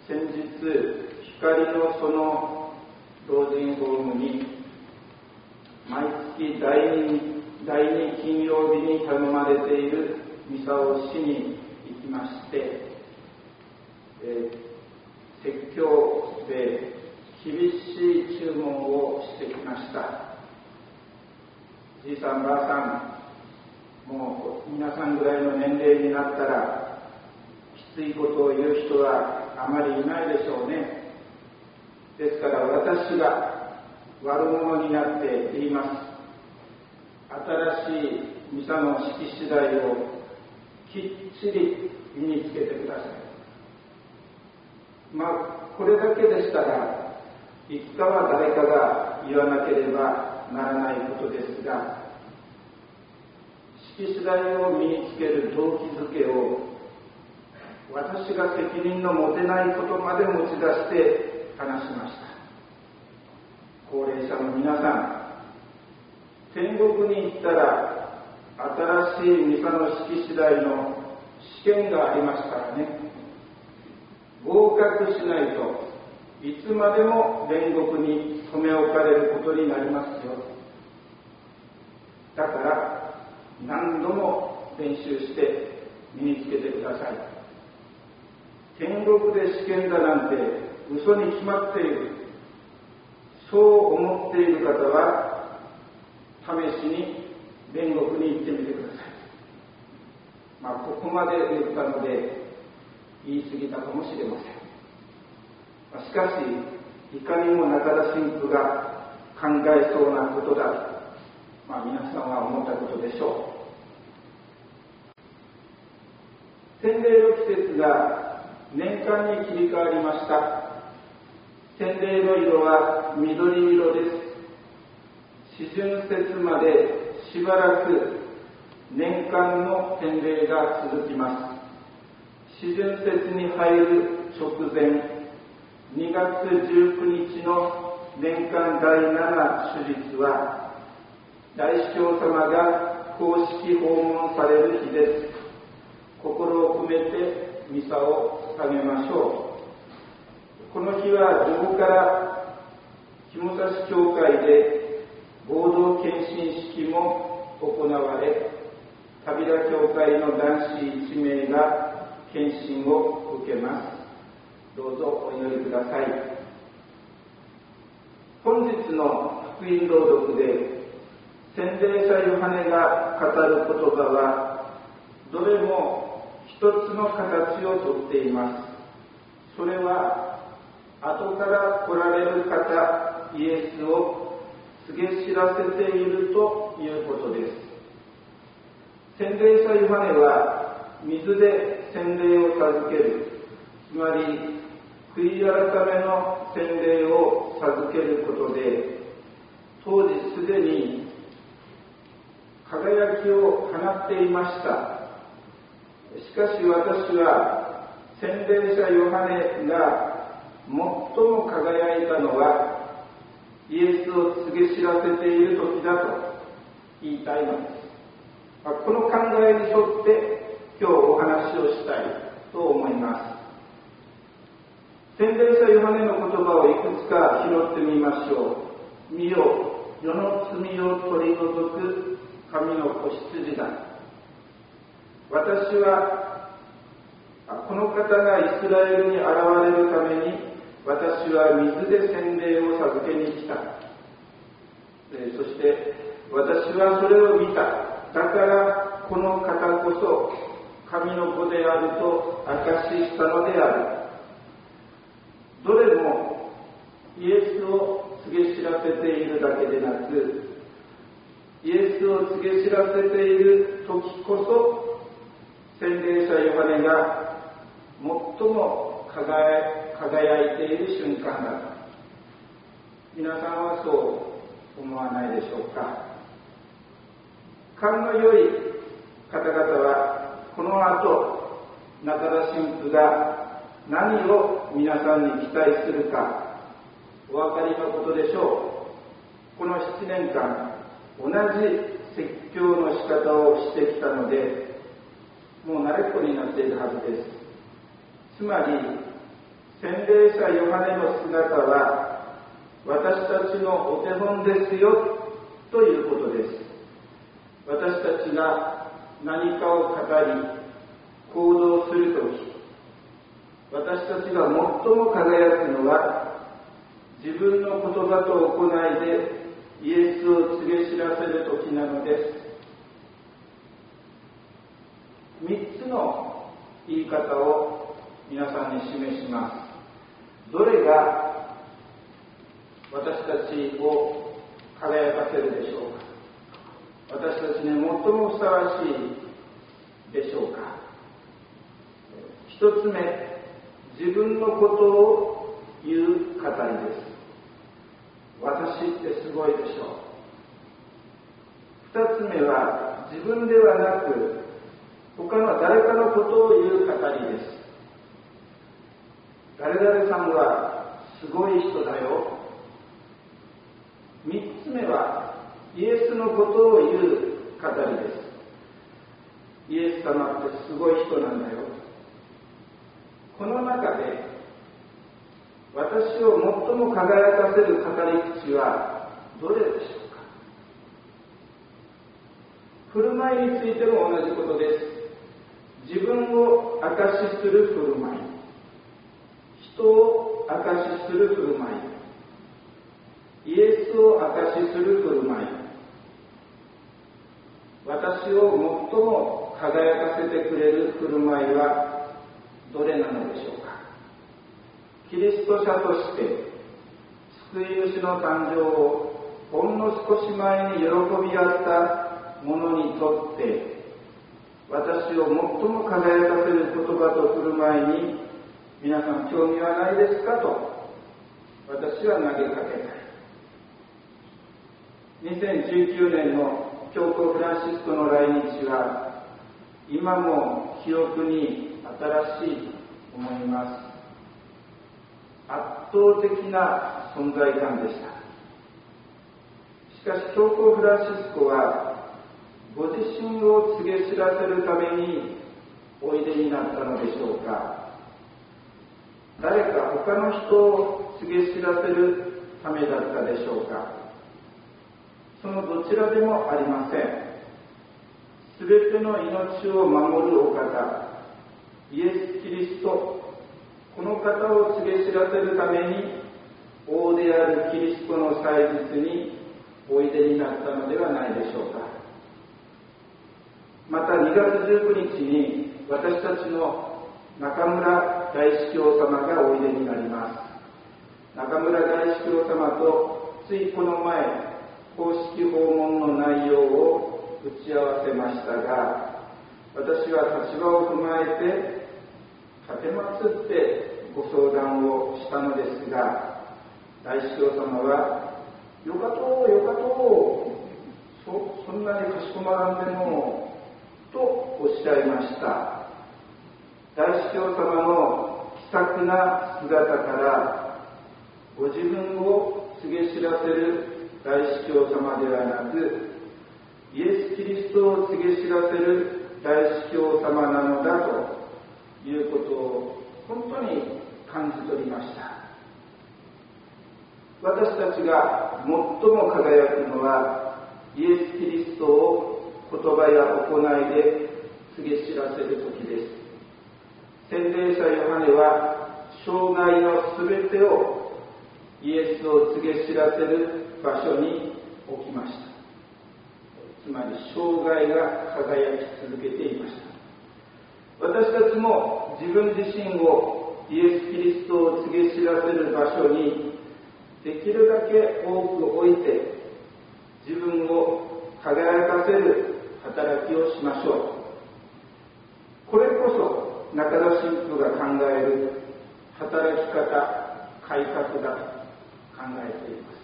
先日、光のその老人ホームに毎月第2金曜日に頼まれているミサをしに行きまして、説教で厳しい注文をしてきました。じいさんばあさん、もう皆さんぐらいの年齢になったらきついことを言う人はあまりいないでしょうね。ですから私が悪者になって言います。新しいミサの式次第をきっちり身につけてください。これだけでしたらいつかは誰かが言わなければならないことですが、式次第を身につける動機づけを私が責任の持てないことまで持ち出して話しました。高齢者の皆さん、天国に行ったら新しいミサの式次第の試験がありますからね。合格しないといつまでも煉獄に留め置かれることになりますよ。だから何度も練習して身につけてください。天国で試験だなんて嘘に決まっている、そう思っている方は試しに煉獄に行ってみてください。ここまで言ったので言い過ぎたかもしれません。しかしいかにも中田神父が考えそうなことだと、皆さんは思ったことでしょう。洗礼の季節が年間に切り替わりました。洗礼の色は緑色です。四旬節までしばらく年間の洗礼が続きます。四旬節に入る直前、2月19日の年間第7手術は大司教様が公式訪問される日です。心を込めてミサを捧げましょう。この日は午後から肝差教会で合同献身式も行われ、田平教会の男子1名が献身を受けます。どうぞお祈りください。本日の福音朗読で洗礼者ヨハネが語る言葉はどれも一つの形をとっています。それは後から来られる方イエスを告げ知らせているということです。洗礼者ヨハネは水で洗礼を授ける、つまり悔い改めの洗礼を授けることで、当時すでに輝きを放っていました。しかし私は洗礼者ヨハネが最も輝いたのはイエスを告げ知らせている時だと言いたいのです。この考えに沿って今日お話をしたいと思います。洗礼者ヨハネの言葉をいくつか拾ってみましょう。見よ、世の罪を取り除く神の子羊だ。私はこの方がイスラエルに現れるために私は水で洗礼を授けに来た。そして私はそれを見た。だからこの方こそ神の子であると証ししたのである。どれもイエスを告げ知らせているだけでなく、イエスを告げ知らせている時こそ洗礼者ヨハネが最も輝いている瞬間だ。皆さんはそう思わないでしょうか。勘の良い方々はこの後中田神父が何を皆さんに期待するかお分かりのことでしょう。この7年間同じ説教の仕方をしてきたのでもう慣れっこになっているはずです。つまり洗礼者ヨハネの姿は私たちのお手本ですよということです。私たちが何かを語り行動するとき、私たちが最も輝くのは自分の言葉と行いでイエスを告げ知らせるときなのです。3つの言い方を皆さんに示します。どれが私たちを輝かせるでしょうか。私たちに最もふさわしいでしょうか。1つ目、自分のことを言う語りです。私ってすごいでしょう。2つ目は自分ではなく他の誰かのことを言う語りです。誰々さんはすごい人だよ。3つ目はイエスのことを言う語りです。イエス様ってすごい人なんだよ。この中で私を最も輝かせる語り口はどれでしょうか。振る舞いについても同じことです。自分を証しする振る舞い、人を証しする振る舞い、イエスを証しする振る舞い、私を最も輝かせてくれる振る舞いはどれなのでしょうか。キリスト者として救い主の誕生をほんの少し前に喜び合った者にとって私を最も輝かせる言葉と振る舞いに皆さん興味はないですかと私は投げかけたい。2019年の教皇フランシスコの来日は今も記憶に新しいと思います。圧倒的な存在感でした。しかし教皇フランシスコはご自身を告げ知らせるためにおいでになったのでしょうか、誰か他の人を告げ知らせるためだったでしょうか。そのどちらでもありません。すべての命を守るお方、イエス・キリスト、この方を告げ知らせるために王であるキリストの祭日においでになったのではないでしょうか。また2月19日に私たちの中村大司教様がおいでになります。中村大司教様とついこの前公式訪問の内容を打ち合わせましたが、私は立場を踏まえて奉ってご相談をしたのですが、大司教様はよかとよかと、そんなにかしこまらんでもとおっしゃいました。大司教様の気さくな姿からご自分を告げ知らせる大司教様ではなく、イエス・キリストを告げ知らせる大司教様なのだということを本当に感じ取りました。私たちが最も輝くのはイエス・キリストを言葉や行いで告げ知らせる時です。洗礼者ヨハネは生涯のすべてをイエスを告げ知らせる場所に置きました。つまり生涯が輝き続けていました。私たちも自分自身をイエス・キリストを告げ知らせる場所にできるだけ多く置いて自分を輝かせる働きをしましょう。これこそ中田神父が考える働き方改革だと考えています。